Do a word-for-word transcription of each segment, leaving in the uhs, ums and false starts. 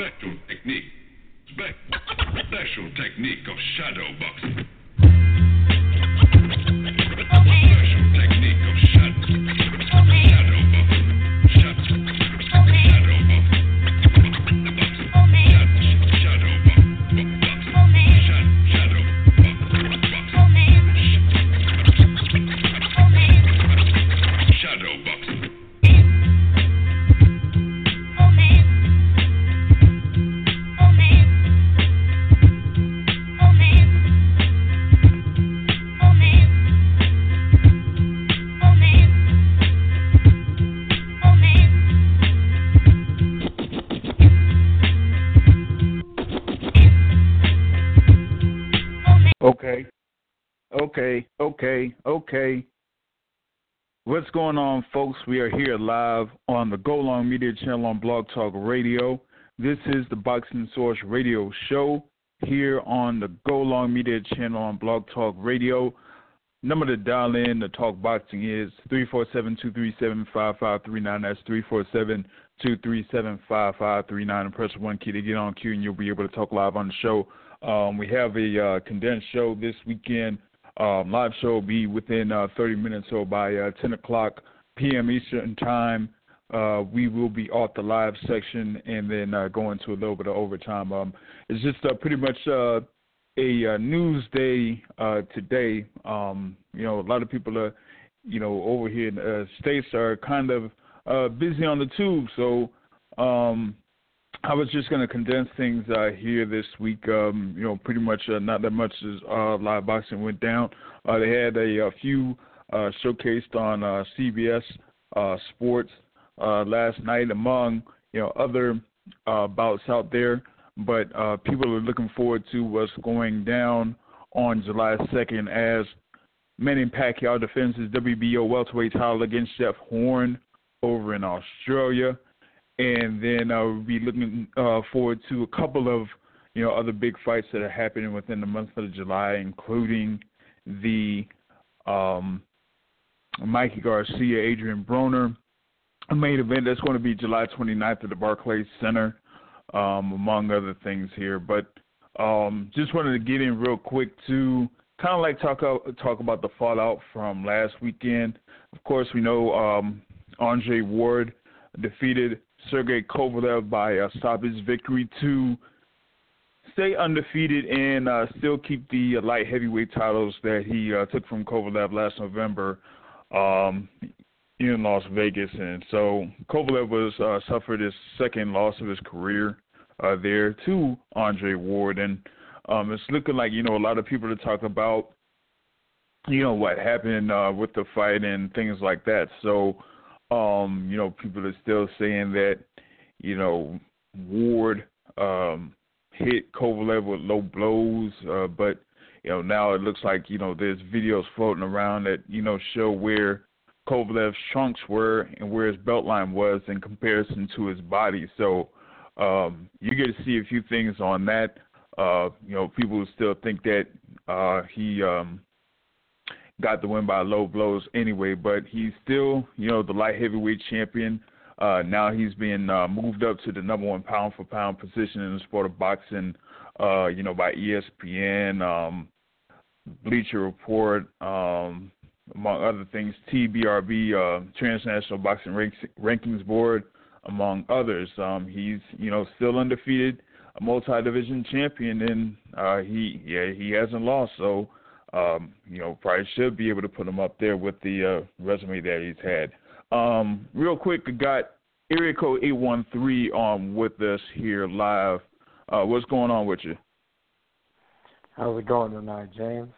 Special technique. Spe- special technique of shadow boxing. Special technique of shadow. Shadow boxing. Shadow. Shadow boxing. Shadow boxing. Shadow boxing. Shadow boxing. Okay, okay, okay, okay. What's going on, folks? We are here live on the Go Long Media channel on Blog Talk Radio. This is the Boxing Source Radio Show here on the Go Long Media channel on Blog Talk Radio. Number to dial in to talk boxing is three four seven, two three seven, five five three nine. That's three four seven, two three seven, five five three nine. And press one key to get on cue, and you'll be able to talk live on the show. Um, we have a uh, condensed show this weekend. Um, live show will be within uh, thirty minutes, so by uh, ten o'clock p.m. Eastern time, uh, we will be off the live section and then uh, go into a little bit of overtime. Um, it's just uh, pretty much uh, a uh, news day uh, today. Um, you know, a lot of people are, you know, over here in the uh, States are kind of uh, busy on the tube, so um, I was just going to condense things uh, here this week. Um, you know, pretty much uh, not that much as uh, live boxing went down. Uh, they had a, a few uh, showcased on uh, C B S uh, Sports uh, last night, among you know other uh, bouts out there. But uh, people are looking forward to what's going down on July second as Manny Pacquiao defends his W B O welterweight title against Jeff Horn over in Australia. And then uh, we'll be looking uh, forward to a couple of, you know, other big fights that are happening within the month of July, including the um, Mikey Garcia, Adrian Broner main event. That's going to be July twenty-ninth at the Barclays Center, um, among other things here. But um, just wanted to get in real quick to kind of like talk out, talk about the fallout from last weekend. Of course, we know um, Andre Ward defeated Sergey Kovalev by a stoppage victory to stay undefeated and uh, still keep the light heavyweight titles that he uh, took from Kovalev last November um, in Las Vegas. And so Kovalev was uh, suffered his second loss of his career uh, there to Andre Ward. And um, it's looking like, you know, a lot of people to talk about, you know, what happened uh, with the fight and things like that. So, Um, you know, people are still saying that, you know, Ward um, hit Kovalev with low blows, uh, but, you know, now it looks like, you know, there's videos floating around that, you know, show where Kovalev's trunks were and where his belt line was in comparison to his body. So um, you get to see a few things on that. Uh, you know, people still think that uh, he um, – got the win by low blows anyway, but he's still, you know, the light heavyweight champion. Uh, now he's been uh, moved up to the number one pound-for-pound position in the sport of boxing, uh, you know, by E S P N, um, Bleacher Report, um, among other things, T B R B, uh, Transnational Boxing Rank- Rankings Board, among others. Um, he's, you know, still undefeated, a multi-division champion, and uh, he, yeah, he hasn't lost, so Um, you know, probably should be able to put him up there with the uh, resume that he's had. Um, real quick, we got area code eight one three on with us here live. Uh, what's going on with you? How's it going tonight, James?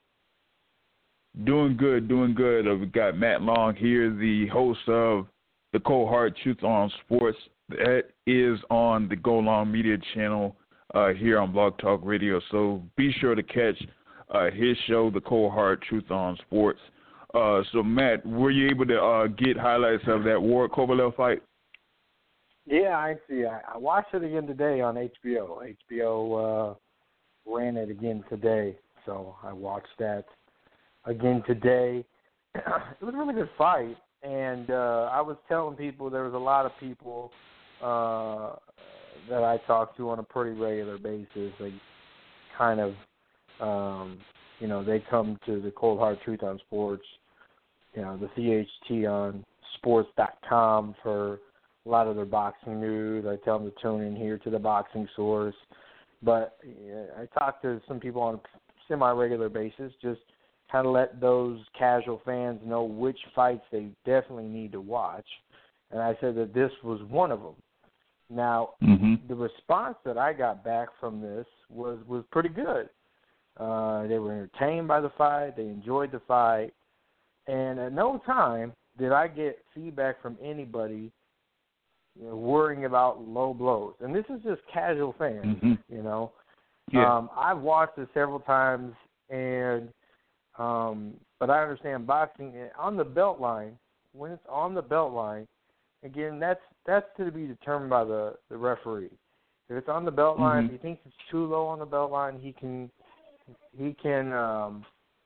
Doing good, doing good. Uh, we got Matt Long here, the host of the Cold Hard Truth on Sports. That is on the Go Long Media channel uh, here on Blog Talk Radio. So be sure to catch Uh, his show, The Cold Hard Truth on Sports. Uh, so, Matt, were you able to uh, get highlights of that Ward Kovalev fight? Yeah, I see. I, I watched it again today on H B O. H B O uh, ran it again today, so I watched that again today. It was a really good fight, and uh, I was telling people there was a lot of people uh, that I talk to on a pretty regular basis, they kind of, um, you know, they come to the Cold Hard Truth on Sports, you know, the C H T on sports dot com for a lot of their boxing news. I tell them to tune in here to the Boxing Source. But uh, I talk to some people on a semi-regular basis, just kind of let those casual fans know which fights they definitely need to watch. And I said that this was one of them. Now, mm-hmm. the response that I got back from this was, was pretty good. Uh, they were entertained by the fight. They enjoyed the fight. And at no time did I get feedback from anybody, you know, worrying about low blows. And this is just casual fans, mm-hmm. you know. Yeah. Um, I've watched it several times, and um, but I understand boxing on the belt line. When it's on the belt line, again, that's that's to be determined by the, the referee. If it's on the belt mm-hmm. line, if he thinks it's too low on the belt line, he can he can um,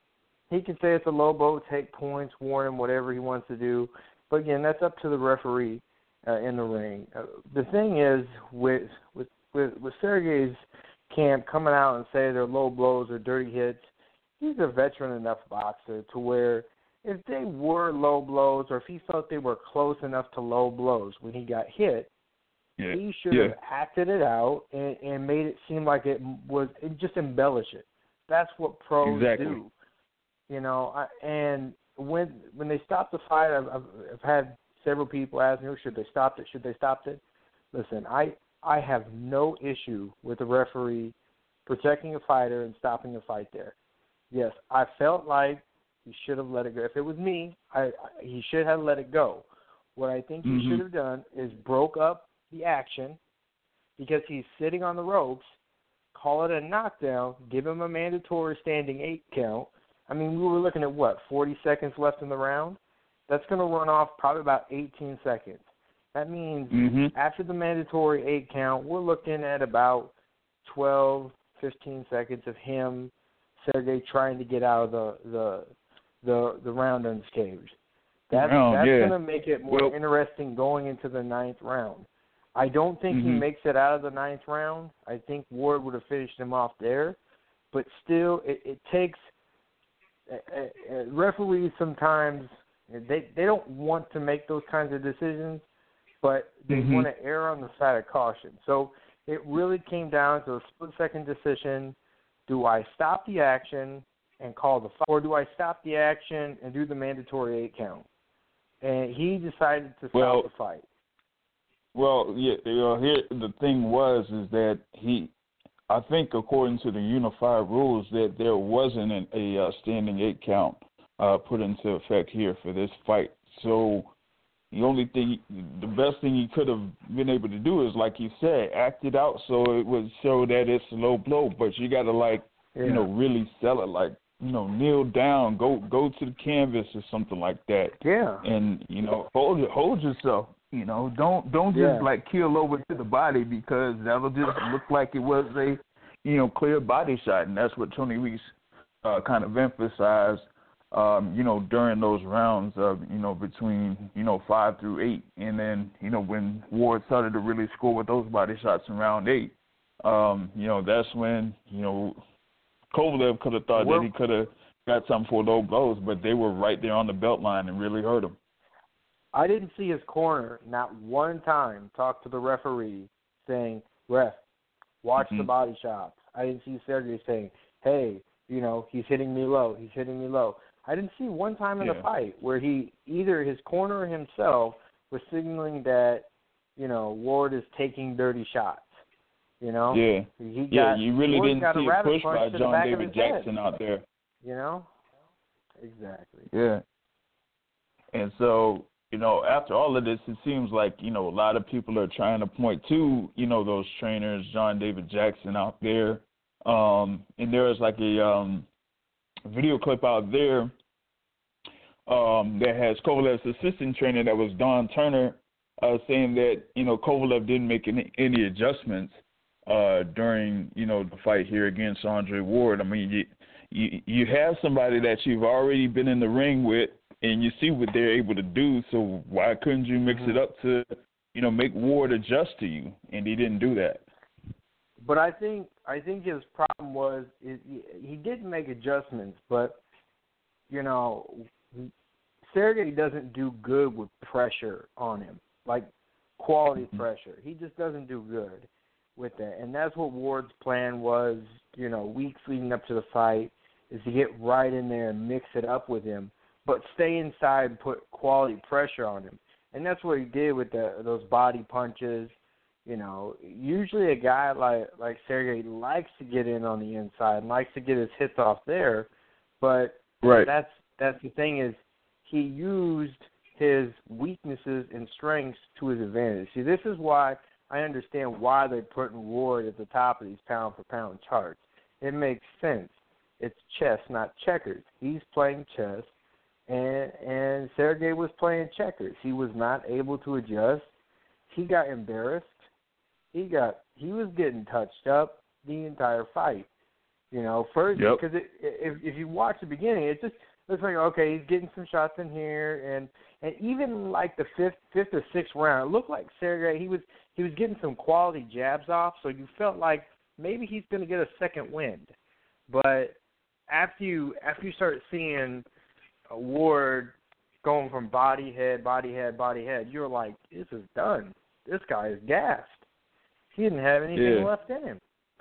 he can say it's a low blow, take points, warn him, whatever he wants to do. But again, that's up to the referee uh, in the ring. Uh, the thing is with with with, with Sergey's camp coming out and say they're low blows or dirty hits, he's a veteran enough boxer to where if they were low blows or if he felt they were close enough to low blows when he got hit, yeah. he should yeah. have acted it out and, and made it seem like it was – just embellish it. That's what pros exactly. do. You know, I, and when when they stop the fight, I've, I've, I've had several people ask me, should they stop it? Should they stop it? Listen, I, I have no issue with the referee protecting a fighter and stopping a fight there. Yes, I felt like he should have let it go. If it was me, I, I he should have let it go. What I think mm-hmm. he should have done is broke up the action because he's sitting on the ropes, call it a knockdown, give him a mandatory standing eight count. I mean, we were looking at, what, forty seconds left in the round? That's going to run off probably about eighteen seconds. That means mm-hmm. after the mandatory eight count, we're looking at about twelve, fifteen seconds of him, Sergey, trying to get out of the the the, the round unscathed. That's, oh, that's yeah. going to make it more well, interesting going into the ninth round. I don't think mm-hmm. he makes it out of the ninth round. I think Ward would have finished him off there. But still, it, it takes uh, – uh, referees sometimes, they, they don't want to make those kinds of decisions, but they mm-hmm. want to err on the side of caution. So it really came down to a split-second decision. Do I stop the action and call the fight, or do I stop the action and do the mandatory eight count? And he decided to stop well, the fight. Well, yeah, you know, here the thing was is that he, I think according to the unified rules, that there wasn't an, a uh, standing eight count uh, put into effect here for this fight. So the only thing, the best thing he could have been able to do is, like you said, act it out so it would show that it's a low blow. But you got to, like, yeah. you know, really sell it, like, you know, kneel down, go go to the canvas or something like that. Yeah. And, you know, hold hold yourself. You know, don't don't just yeah. like keel over to the body, because that'll just look like it was a, you know, clear body shot, and that's what Tony Reese uh, kind of emphasized, um, you know, during those rounds of, you know, between, you know, five through eight, and then, you know, when Ward started to really score with those body shots in round eight, um, you know, that's when, you know, Kovalev could have thought well, that he could have got something for low blows, but they were right there on the belt line and really hurt him. I didn't see his corner not one time talk to the referee saying, ref, watch mm-hmm. the body shots. I didn't see Sergey saying, hey, you know, he's hitting me low, he's hitting me low. I didn't see one time in yeah. the fight where he, either his corner or himself, was signaling that, you know, Ward is taking dirty shots. You know? Yeah. He got, yeah, you really Ward didn't got see a a push by to John David Jackson head. out there. You know? Exactly. Yeah. And so, you know, after all of this, it seems like, you know, a lot of people are trying to point to, you know, those trainers, John David Jackson out there. Um, and there is like a um, video clip out there um, that has Kovalev's assistant trainer, that was Don Turner, uh, saying that, you know, Kovalev didn't make any, any adjustments uh, during, you know, the fight here against Andre Ward. I mean, you, you, you have somebody that you've already been in the ring with, and you see what they're able to do, so why couldn't you mix it up to, you know, make Ward adjust to you, and he didn't do that. But I think I think his problem was is he, he did make adjustments, but you know, Sergey doesn't do good with pressure on him, like quality pressure. He just doesn't do good with that, and that's what Ward's plan was. You know, weeks leading up to the fight is to get right in there and mix it up with him, but stay inside and put quality pressure on him, and that's what he did with the, those body punches. You know, usually a guy like like Sergey likes to get in on the inside and likes to get his hits off there, but right. that's that's the thing is he used his weaknesses and strengths to his advantage. See, this is why I understand why they're putting Ward at the top of these pound-for-pound charts. It makes sense. It's chess, not checkers. He's playing chess, and and Sergey was playing checkers. He was not able to adjust. He got embarrassed. He got he was getting touched up the entire fight. You know, first yep. because it, if if you watch the beginning, it just looks like okay, he's getting some shots in here, and and even like the fifth fifth or sixth round, it looked like Sergey he was he was getting some quality jabs off, so you felt like maybe he's going to get a second wind. But after you after you start seeing a Ward going from body head body head body head, you're like, this is done. This guy is gassed. He didn't have anything yeah. left in him.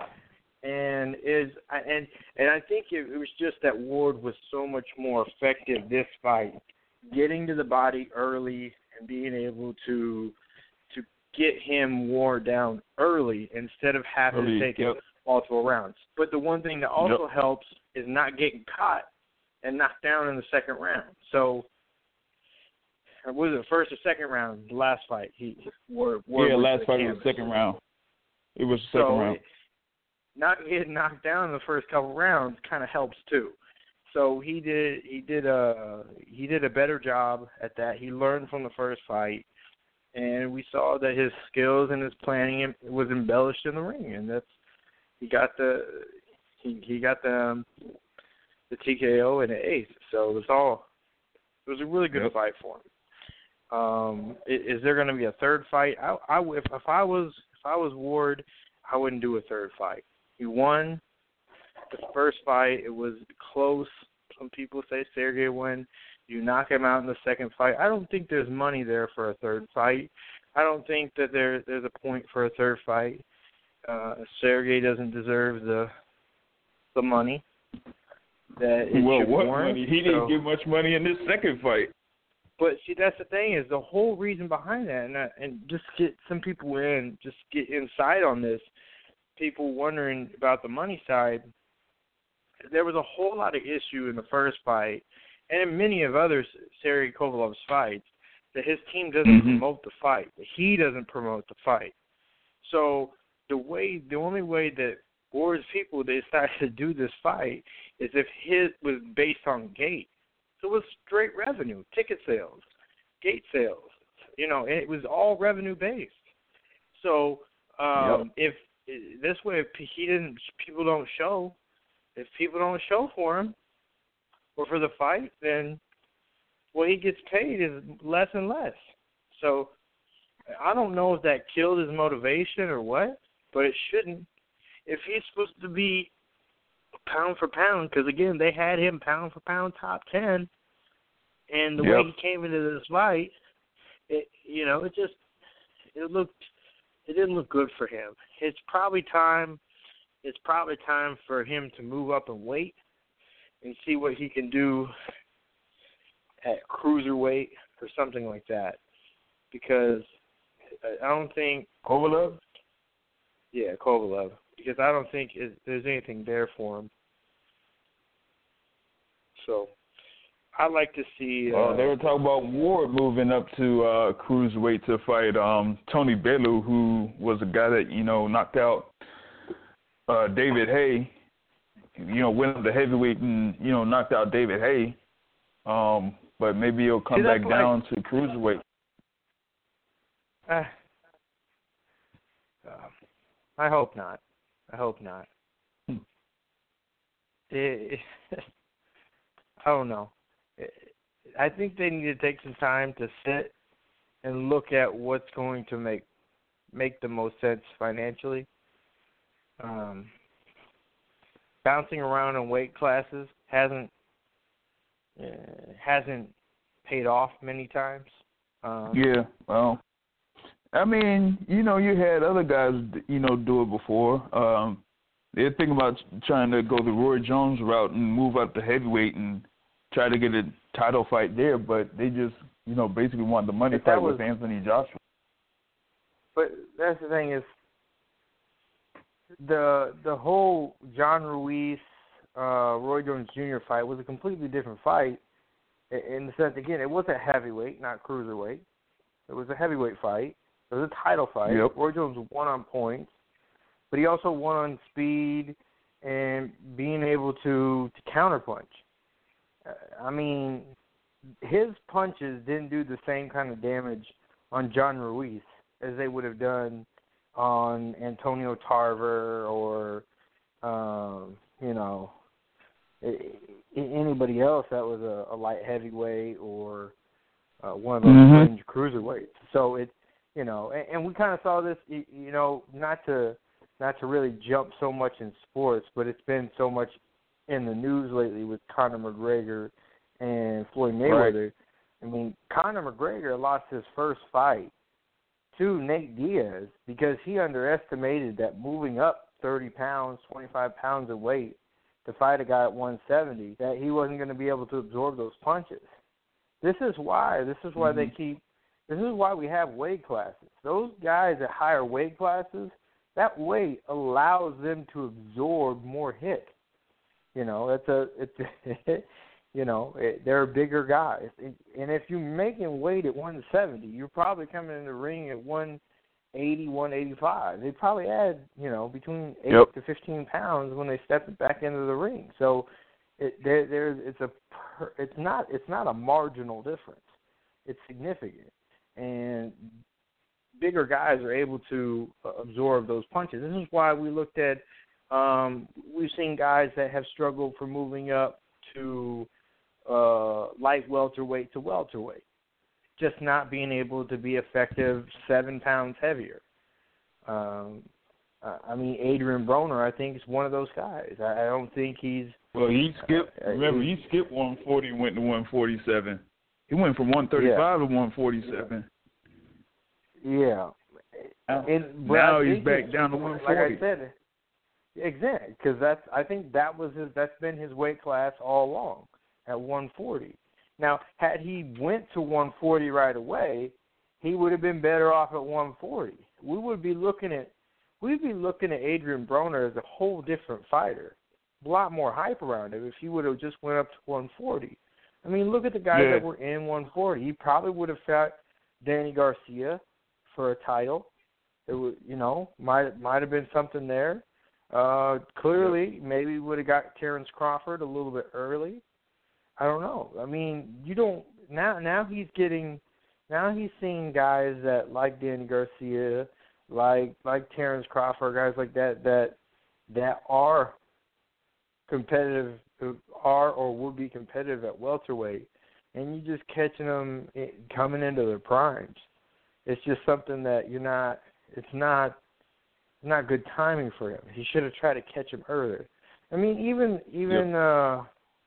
And is and and I think it, it was just that Ward was so much more effective this fight, getting to the body early and being able to to get him wore down early instead of having early, to take yep. it multiple rounds. But the one thing that also yep. helps is not getting caught and knocked down in the second round. So, or was it the first or second round? The last fight, he Ward, Ward yeah, was last the fight canvas. was the second round. It was the second so round. It, not getting knocked down in the first couple rounds kind of helps too. So he did he did a he did a better job at that. He learned from the first fight, and we saw that his skills and his planning was embellished in the ring, and that's he got the he he got the um, the T K O and the eighth. So it was all it was a really good yep. fight for him. Um, is, is there going to be a third fight? I, I if, if I was if I was Ward, I wouldn't do a third fight. He won the first fight. It was close. Some people say Sergey won. You knock him out in the second fight. I don't think there's money there for a third fight. I don't think that there there's a point for a third fight. Uh, Sergey doesn't deserve the the money that it well, should what warrant. money? He so, didn't get much money in this second fight. But see, that's the thing is the whole reason behind that, and, uh, and just get some people in, just get inside on this. People wondering about the money side. There was a whole lot of issue in the first fight, and in many of other Sergey Kovalov's fights, that his team doesn't mm-hmm. promote the fight. That he doesn't promote the fight. So the way, the only way that Ward's people decided to do this fight is if his was based on gate. So it was straight revenue, ticket sales, gate sales. You know, it was all revenue based. So um, yep. if this way, if he didn't, people don't show. If people don't show for him or for the fight, then what he gets paid is less and less. So I don't know if that killed his motivation or what, but it shouldn't. If he's supposed to be pound for pound, because again they had him pound for pound top ten, and the yep. way he came into this fight, it you know it just it looked it didn't look good for him. It's probably time. It's probably time for him to move up and weight and see what he can do at cruiserweight or something like that. Because I don't think Kovalev. Yeah, Kovalev. Because I don't think it, there's anything there for him. So I'd like to see. Uh, uh, they were talking about Ward moving up to uh, cruiserweight to fight um, Tony Bellew, who was a guy that you know knocked out uh, David Haye. You know, went up to heavyweight and you know knocked out David Haye. Um, but maybe he'll come see, back like, down to cruiserweight. Uh, uh, I hope not. I hope not. Hmm. It, it, I don't know. I think they need to take some time to sit and look at what's going to make make the most sense financially. Um, bouncing around in weight classes hasn't uh, hasn't paid off many times. Um, yeah, well, I mean, you know, you had other guys, you know, do it before. Um, they're thinking about trying to go the Roy Jones route and move up to heavyweight and try to get a title fight there, but they just, you know, basically want the money fight was, with Anthony Joshua. But that's the thing is, the the whole John Ruiz, uh, Roy Jones Junior fight was a completely different fight in the sense, again, it wasn't heavyweight, not cruiserweight. It was a heavyweight fight. It was a title fight. Yep. Roy Jones won on points, but he also won on speed and being able to, to counterpunch. I mean, his punches didn't do the same kind of damage on John Ruiz as they would have done on Antonio Tarver or, um, you know, anybody else that was a, a light heavyweight or uh, one of those mm-hmm. fringe cruiserweights. So it, you know, and, and we kind of saw this, you know, not to not to really jump so much in sports, but it's been so much in the news lately with Conor McGregor and Floyd Mayweather. Right. I mean, Conor McGregor lost his first fight to Nate Diaz because he underestimated that moving up thirty pounds, twenty-five pounds of weight to fight a guy at one seventy, that he wasn't going to be able to absorb those punches. This is why. This is why mm-hmm. they keep. This is why we have weight classes. Those guys at higher weight classes, that weight allows them to absorb more hit. You know, it's a, it's, you know, it, they're bigger guys, and if you're making weight at one seventy, you're probably coming in the ring at one eighty, one eighty-five. They probably add, you know, between eight yep. to fifteen pounds when they step back into the ring. So, it, there, there's, it's a, it's not, it's not a marginal difference. It's significant, and bigger guys are able to absorb those punches. This is why we looked at. Um, we've seen guys that have struggled for moving up to uh, light welterweight to welterweight, just not being able to be effective seven pounds heavier. Um, I mean, Adrian Broner, I think, is one of those guys. I, I don't think he's. Well, he skipped. Uh, remember, he skipped one forty and went to one forty-seven. He went from one thirty-five yeah. to one forty-seven. Yeah. Now, and, now he's back down to one forty. Like I said. Exactly, because that's. I think that was his. That's been his weight class all along, at one forty. Now, had he went to one forty right away, he would have been better off at one forty. We would be looking at. We'd be looking at Adrian Broner as a whole different fighter, a lot more hype around him if he would have just went up to one forty. I mean, look at the guys yeah. that were in one forty. He probably would have fought Danny Garcia for a title. It would, you know, might might have been something there. Uh, clearly, maybe would have got Terrence Crawford a little bit early. I don't know. I mean, you don't now. Now he's getting. Now he's seeing guys that like Danny Garcia, like like Terrence Crawford, guys like that that that are competitive, are or would be competitive at welterweight, and you just catching them coming into their primes. It's just something that you're not. It's not. Not good timing for him. He should have tried to catch him earlier. I mean, even even yep. uh,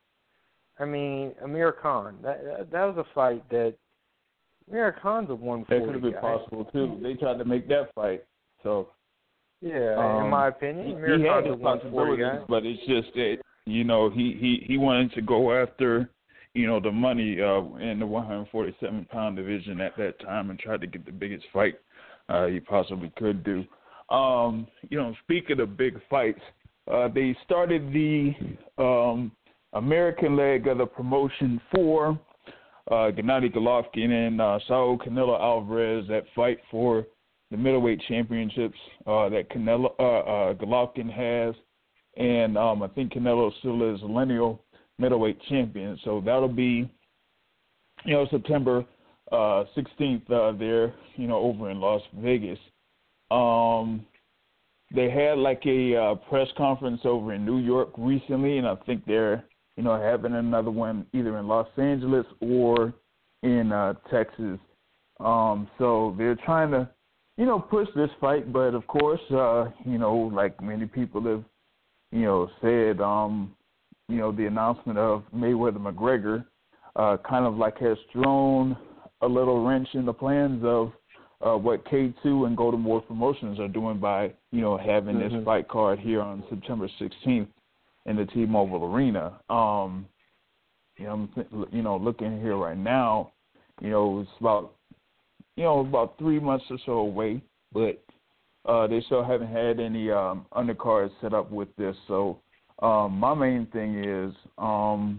I mean, Amir Khan. That, that that was a fight that Amir Khan's a one forty. That could have been guy. possible too. They tried to make that fight. So yeah, um, in my opinion, he, Amir he Khan's had a his one forty guy. But it's just that you know he, he, he wanted to go after you know the money uh, in the one forty-seven pound division at that time and tried to get the biggest fight uh, he possibly could do. Um, you know, speaking of big fights, uh, they started the um, American leg of the promotion for uh, Gennady Golovkin and uh, Saul Canelo Alvarez, that fight for the middleweight championships uh, that Canelo uh, uh, Golovkin has, and um, I think Canelo still is lineal middleweight champion. So that'll be, you know, September uh, sixteenth uh, there, you know, over in Las Vegas. Um, they had like a uh, press conference over in New York recently, and I think they're, you know, having another one either in Los Angeles or in uh, Texas Um, so they're trying to, you know, push this fight, but of course, uh, you know, like many people have, you know, said, um, you know, the announcement of Mayweather McGregor uh, kind of like has thrown a little wrench in the plans of uh, what K two and Golden Boy Promotions are doing by, you know, having mm-hmm. this fight card here on September sixteenth in the T-Mobile Arena. Um, you know, I'm th- you know, looking here right now, you know, it's about, you know, about three months or so away, but uh, they still haven't had any um, undercards set up with this. So um, my main thing is, um,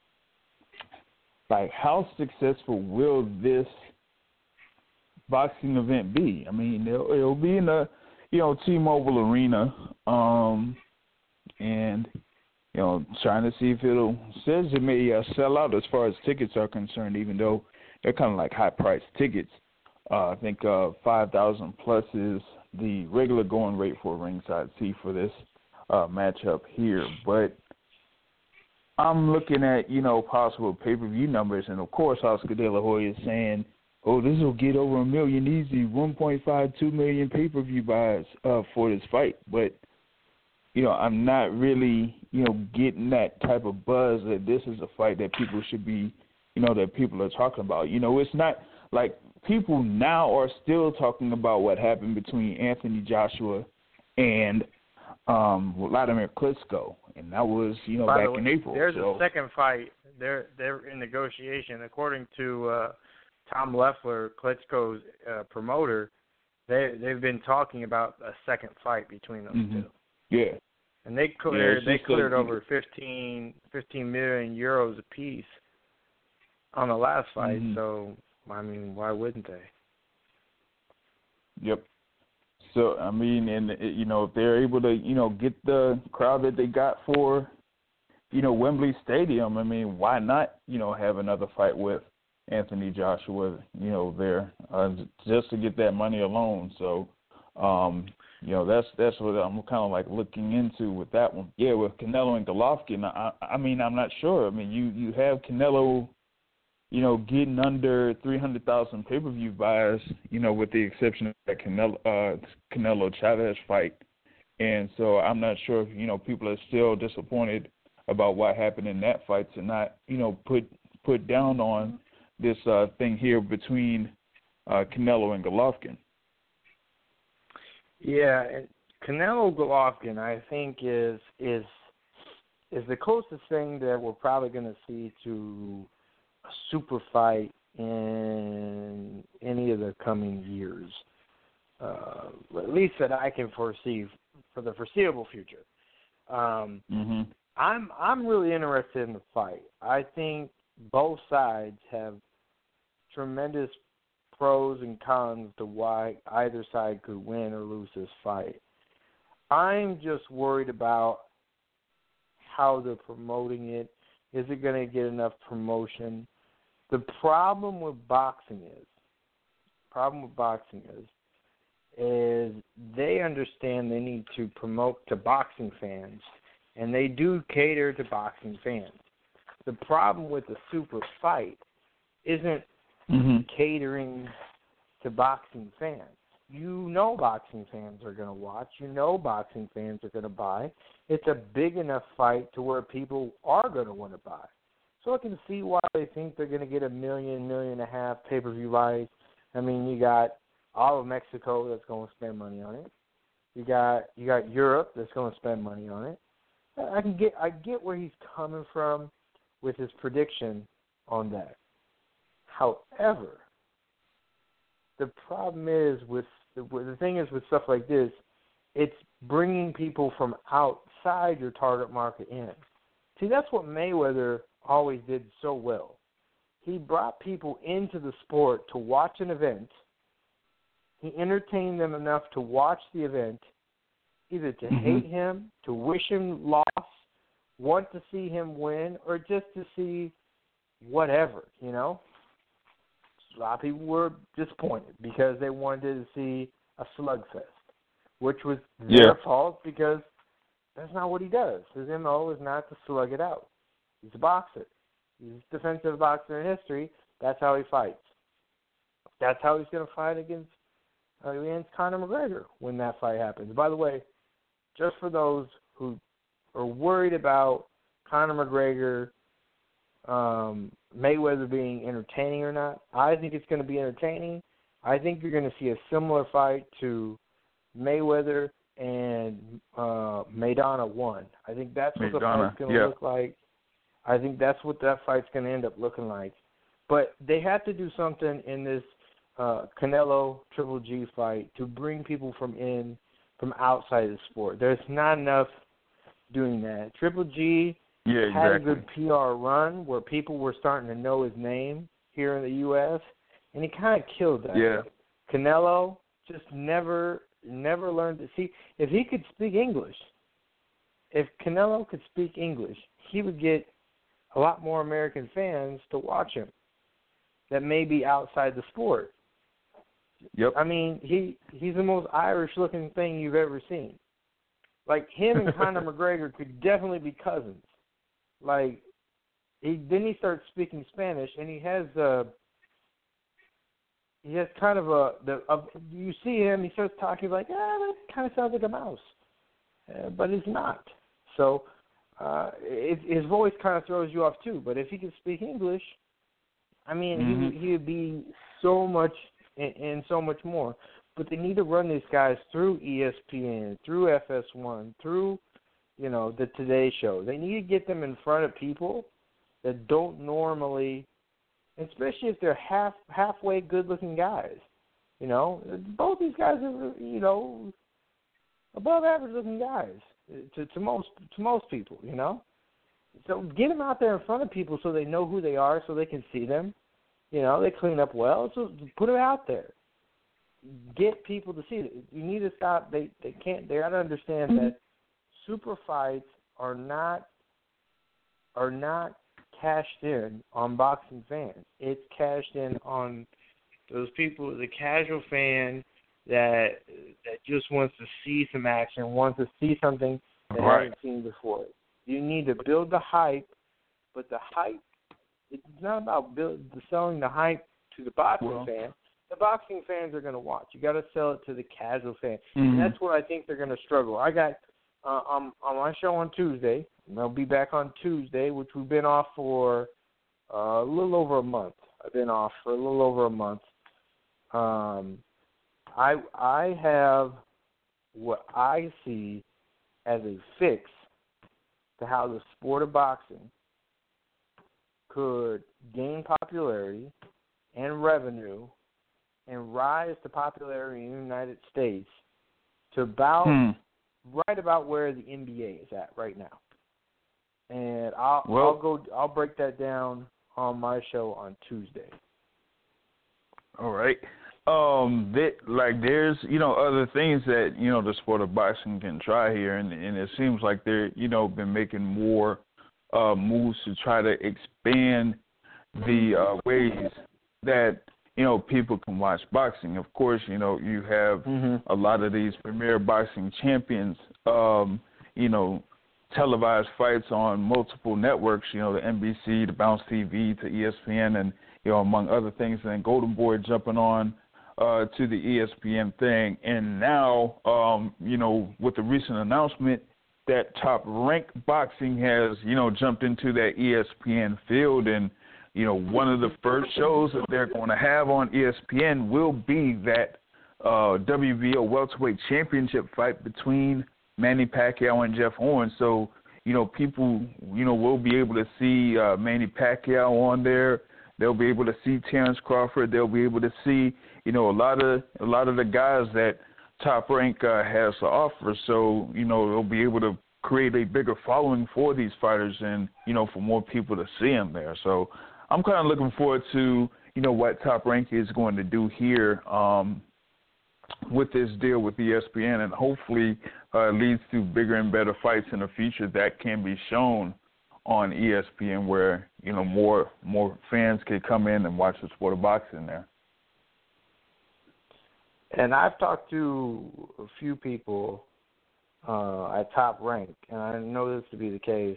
like, how successful will this boxing event be? I mean, it'll, it'll be in the, you know, T-Mobile Arena, um, and, you know, trying to see if it'll, says it may uh, sell out as far as tickets are concerned, even though they're kind of like high-priced tickets. Uh, I think uh, five thousand plus is the regular going rate for a ringside seat for this uh, matchup here. But I'm looking at, you know, possible pay-per-view numbers, and of course Oscar De La Hoya is saying, oh, this will get over a million easy, one point five, two million pay-per-view buys uh, for this fight. But, you know, I'm not really, you know, getting that type of buzz that this is a fight that people should be, you know, that people are talking about. You know, it's not like people now are still talking about what happened between Anthony Joshua and um, Vladimir Klitschko, and that was, you know, By back the way, in April. There's so. a second fight. They're they're in negotiation. According to uh, Tom Leffler, Klitschko's uh, promoter, they they've been talking about a second fight between those mm-hmm. two. Yeah. And they cleared yeah, they cleared a, over fifteen, fifteen million euros apiece on the last fight. Mm-hmm. So I mean, why wouldn't they? Yep. So, I mean, and, you know, if they're able to, you know, get the crowd that they got for, you know, Wembley Stadium, I mean, why not, you know, have another fight with Anthony Joshua, you know, there, uh, just to get that money alone. So, um, you know, that's that's what I'm kind of like looking into with that one. Yeah, with Canelo and Golovkin, I, I mean, I'm not sure. I mean, you, you have Canelo, you know, getting under three hundred thousand pay-per-view buys, you know, with the exception of that Canelo, uh, Canelo-Chavez fight. And so I'm not sure if, you know, people are still disappointed about what happened in that fight to not, you know, put put down on this uh, thing here between uh, Canelo and Golovkin. Yeah, and Canelo Golovkin, I think, is is is the closest thing that we're probably going to see to a super fight in any of the coming years, uh, at least that I can foresee for the foreseeable future. Um, mm-hmm. I'm I'm really interested in the fight. I think both sides have tremendous pros and cons to why either side could win or lose this fight. I'm just worried about how they're promoting it. Is it going to get enough promotion? The problem with boxing is, problem with boxing is, is they understand they need to promote to boxing fans, and they do cater to boxing fans. The problem with the super fight isn't mm-hmm. catering to boxing fans. You know boxing fans are going to watch. You know boxing fans are going to buy. It's a big enough fight to where people are going to want to buy. So I can see why they think they're going to get a million, million and a half pay-per-view buys. I mean, you got all of Mexico that's going to spend money on it. You got you got Europe that's going to spend money on it. I can get I get where he's coming from with his prediction on that. However, the problem is with the, the thing is with stuff like this, it's bringing people from outside your target market in. See, that's what Mayweather always did so well. He brought people into the sport to watch an event. He entertained them enough to watch the event, either to mm-hmm. hate him, to wish him loss, want to see him win, or just to see whatever, you know? A lot of people were disappointed because they wanted to see a slugfest, which was yeah. their fault because that's not what he does. His M O is not to slug it out. He's a boxer. He's a defensive boxer in history. That's how he fights. that's how he's going to fight against uh, against Conor McGregor when that fight happens. By the way, just for those who are worried about Conor McGregor, um, Mayweather being entertaining or not, I think it's going to be entertaining. I think you're going to see a similar fight to Mayweather and uh, Maidana one. I think that's what Maidana, the fight's going to yeah. look like. I think that's what that fight's going to end up looking like. But they have to do something in this uh, Canelo Triple G fight to bring people from in from outside the sport. There's not enough doing that. Triple G yeah, exactly. had a good P R run where people were starting to know his name here in the U S, and he kind of killed that. Yeah. Canelo just never never learned to see. If he could speak English, if Canelo could speak English, he would get a lot more American fans to watch him that may be outside the sport. Yep. I mean, he he's the most Irish-looking thing you've ever seen. Like, him and Conor McGregor could definitely be cousins. Like, he then he starts speaking Spanish, and he has uh, he has kind of a, the, a you see him, he starts talking like, ah, that kind of sounds like a mouse, uh, but it's not. So uh, it, his voice kind of throws you off too. But if he could speak English, I mean, mm-hmm. he he would be so much and, and so much more. But they need to run these guys through E S P N, through F S one, through, you know, the Today Show. They need to get them in front of people that don't normally, especially if they're half halfway good-looking guys. You know, both these guys are, you know, above average-looking guys to, to most to most people. You know, so get them out there in front of people so they know who they are, so they can see them. You know, they clean up well, so put them out there. Get people to see it. You need to stop. They they can't. They got to understand mm-hmm. that super fights are not are not cashed in on boxing fans. It's cashed in on those people, the casual fan that that just wants to see some action, wants to see something they right. haven't seen before. You need to build the hype, but the hype, it's not about build, selling the hype to the boxing well, fan. The boxing fans are going to watch. You got to sell it to the casual fan, mm-hmm. and that's where I think they're going to struggle. I got uh, um, on my show on Tuesday, and I'll be back on Tuesday, which we've been off for uh, a little over a month. I've been off for a little over a month. Um, I I have what I see as a fix to how the sport of boxing could gain popularity and revenue and rise to popularity in the United States to about hmm. right about where the N B A is at right now. And I'll well, I'll go I'll break that down on my show on Tuesday. All right. Um, that, like there's you know other things that you know the sport of boxing can try here, and and it seems like they're you know been making more uh, moves to try to expand the uh, ways that you know people can watch boxing. Of course, you know you have mm-hmm. a lot of these premier boxing champions, um, you know, televised fights on multiple networks. You know, the N B C, the Bounce T V, to E S P N, and you know among other things. And then Golden Boy jumping on uh, to the E S P N thing, and now um, you know with the recent announcement that Top Rank Boxing has you know jumped into that E S P N field, and you know one of the first shows that they're going to have on E S P N will be that uh, W B O welterweight championship fight between Manny Pacquiao and Jeff Horn. So, you know, people, you know, will be able to see uh, Manny Pacquiao on there. They'll be able to see Terrence Crawford. They'll be able to see, you know, a lot of a lot of the guys that Top Rank uh, has to offer. So, you know, they'll be able to create a bigger following for these fighters and, you know, for more people to see them there. So I'm kind of looking forward to, you know, what Top Rank is going to do here um, with this deal with E S P N, and hopefully uh, leads to bigger and better fights in the future that can be shown on E S P N, where you know more more fans can come in and watch the sport of boxing there. And I've talked to a few people uh, at Top Rank, and I know this to be the case,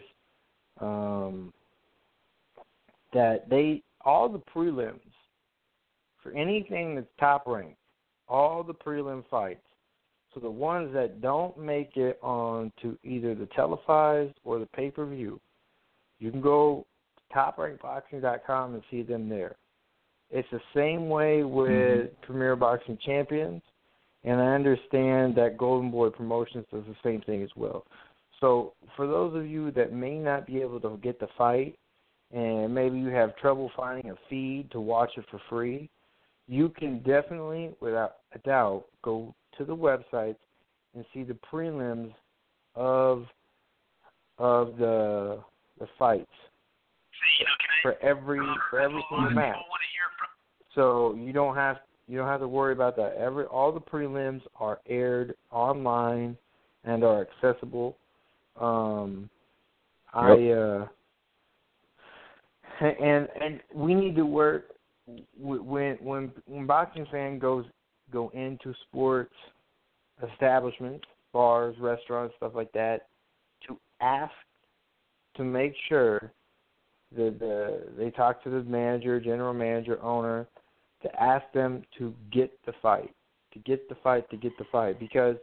um, that they all the prelims for anything that's top ranked, all the prelim fights. So the ones that don't make it on to either the televised or the pay-per-view, you can go to top ranked boxing dot com and see them there. It's the same way with mm-hmm. Premier Boxing Champions, and I understand that Golden Boy Promotions does the same thing as well. So for those of you that may not be able to get the fight, and maybe you have trouble finding a feed to watch it for free, you can definitely, without a doubt, go to the websites and see the prelims of of the the fights for every for every single match. So you don't have you don't have to worry about that. Every all the prelims are aired online and are accessible. Um, yep. I uh, and and we need to work when when when boxing fans goes go into sports establishments, bars, restaurants, stuff like that, to ask to make sure that the they talk to the manager, general manager, owner, to ask them to get the fight, to get the fight, to get the fight, because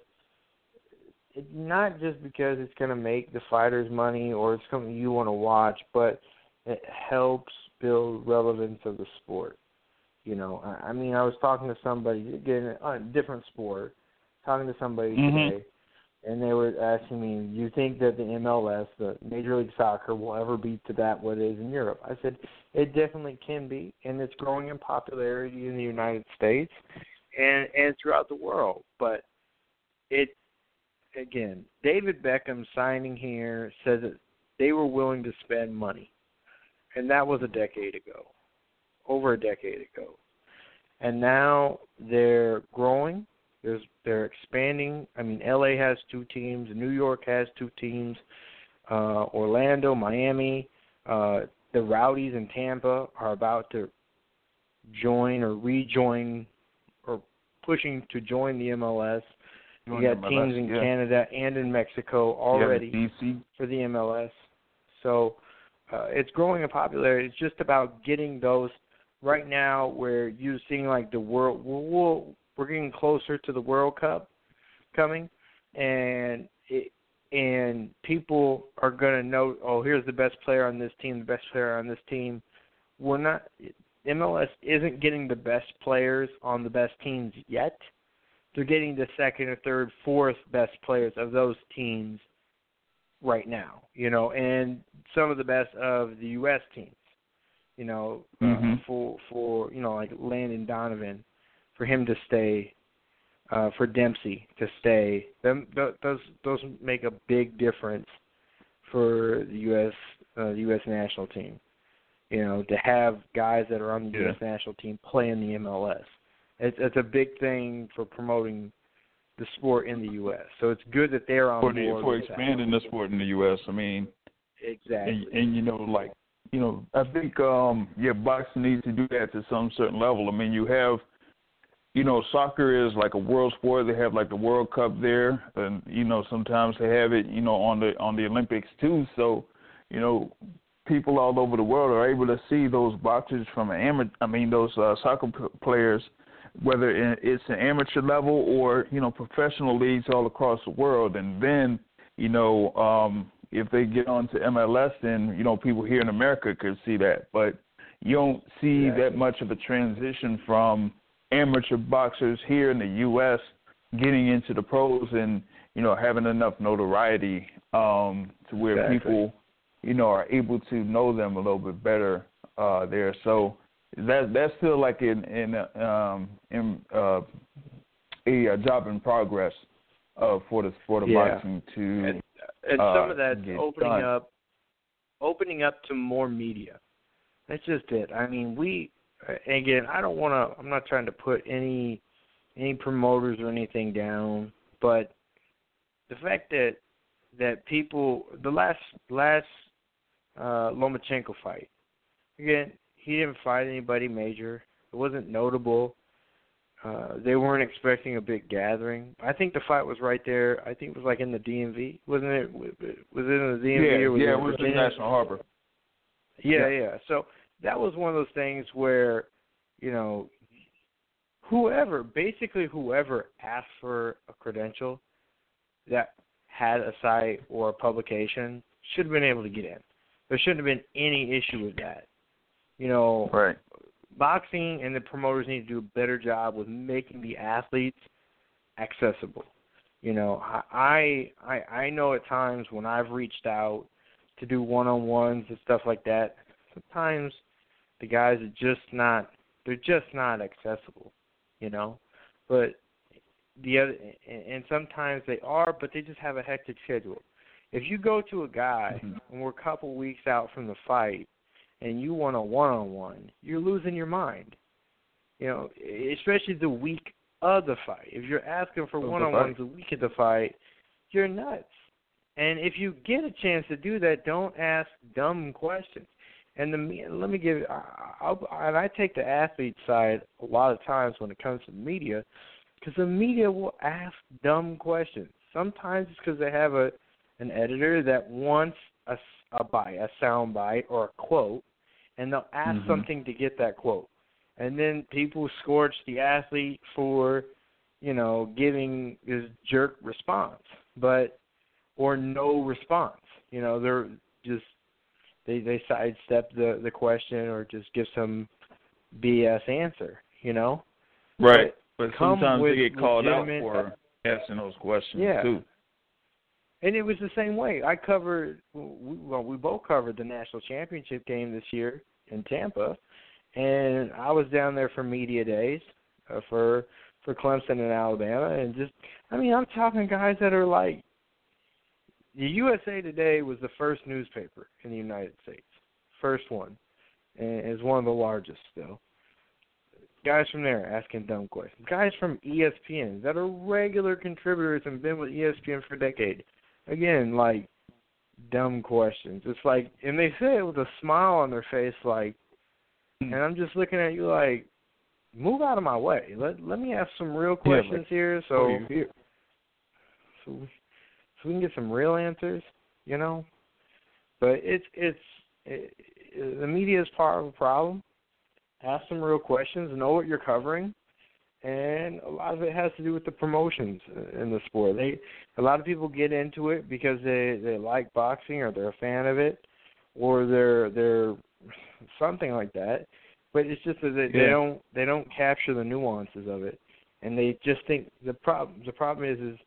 it's not just because it's going to make the fighters money or it's something you want to watch, but it helps build relevance of the sport. You know, I, I mean, I was talking to somebody, again, a different sport, talking to somebody mm-hmm. today, and they were asking me, do you think that the M L S, the Major League Soccer, will ever be to that what it is in Europe? I said, it definitely can be, and it's growing in popularity in the United States and, and throughout the world. But it, again, David Beckham signing here says that they were willing to spend money, and that was a decade ago, over a decade ago. And now they're growing. There's, they're expanding. I mean, L A has two teams. New York has two teams. Uh, Orlando, Miami, uh, the Rowdies in Tampa are about to join or rejoin or pushing to join the M L S. You got M L S, teams in yeah. Canada and in Mexico already yeah, the for the M L S. So uh, it's growing in popularity. It's just about getting those right now where you're seeing like the world. We'll, we're getting closer to the World Cup coming, and it, and people are going to know, oh, here's the best player on this team, the best player on this team. We're not M L S isn't getting the best players on the best teams yet. They're getting the second or third, fourth best players of those teams right now, you know, and some of the best of the U S teams, you know, mm-hmm. uh, for, for, you know, like Landon Donovan, for him to stay, uh, for Dempsey to stay. Them, th- those those make a big difference for the U S uh, the U S national team, you know, to have guys that are on the yeah. U S national team play in the M L S. It's, it's a big thing for promoting the sport in the U S. So it's good that they're on for board. The, for expanding that. the sport in the U S. I mean, exactly. And, and you know, like, you know, I think um, yeah, boxing needs to do that to some certain level. I mean, you have, you know, soccer is like a world sport. They have like the World Cup there, and you know, sometimes they have it, you know, on the on the Olympics too. So, you know, people all over the world are able to see those boxers from an amateur. I mean, those uh, soccer p- players. Whether it's an amateur level or, you know, professional leagues all across the world. And then, you know, um, if they get on to M L S, then, you know, people here in America could see that. But you don't see yeah. that much of a transition from amateur boxers here in the U S getting into the pros and, you know, having enough notoriety um, to where exactly. people, you know, are able to know them a little bit better uh, there. So, That that's still like in in um in uh, a, a job in progress uh, for the sport of yeah. boxing to and, and uh, some of that's opening done. up opening up to more media. That's just it. I mean, we again. I don't want to. I'm not trying to put any any promoters or anything down, but the fact that that people the last last uh, Lomachenko fight again. He didn't fight anybody major. It wasn't notable. Uh, they weren't expecting a big gathering. I think the fight was right there. I think it was like in the D M V, wasn't it? Was it in the D M V? Yeah, or was yeah, it, it was in National Harbor. Yeah, yeah, yeah. So that was one of those things where, you know, whoever, basically whoever asked for a credential that had a site or a publication should have been able to get in. There shouldn't have been any issue with that. You know, right. Boxing and the promoters need to do a better job with making the athletes accessible. You know, I I I know at times when I've reached out to do one-on-ones and stuff like that, sometimes the guys are just not they're just not accessible, you know. But the other and sometimes they are, but they just have a hectic schedule. If you go to a guy mm-hmm. and we're a couple weeks out from the fight and you want a one-on-one, you're losing your mind. You know, especially the week of the fight. If you're asking for one-on-ones the week of the fight, you're nuts. And if you get a chance to do that, don't ask dumb questions. And the let me give I'll, and I take the athlete side a lot of times when it comes to media, because the media will ask dumb questions. Sometimes it's because they have a an editor that wants a a bite, a sound bite or a quote, and they'll ask mm-hmm. something to get that quote. And then people scorch the athlete for, you know, giving this jerk response, but or no response. You know, they're just they they sidestep the the question or just give some B S answer. You know, right? But, but sometimes they get called out for asking those questions yeah. too. And it was the same way. I covered well, we both covered the national championship game this year in Tampa. And I was down there for media days uh, for for Clemson and Alabama, and just I mean I'm talking guys that are like the U S A Today was the first newspaper in the United States, first one, and is one of the largest still. Guys from there asking dumb questions. Guys from E S P N that are regular contributors and been with E S P N for a decade. Again, like dumb questions. It's like, and they say it with a smile on their face, like. And I'm just looking at you like, move out of my way. Let let me ask some real questions yeah, here, so, here. so so we can get some real answers, you know. But it's it's it, it, the media is part of the problem. Ask some real questions, know what you're covering, and a lot of it has to do with the promotions in the sport. They a lot of people get into it because they, they like boxing or they're a fan of it, or they're they're something like that, but it's just that they, yeah. they don't they don't capture the nuances of it, and they just think the problem the problem is is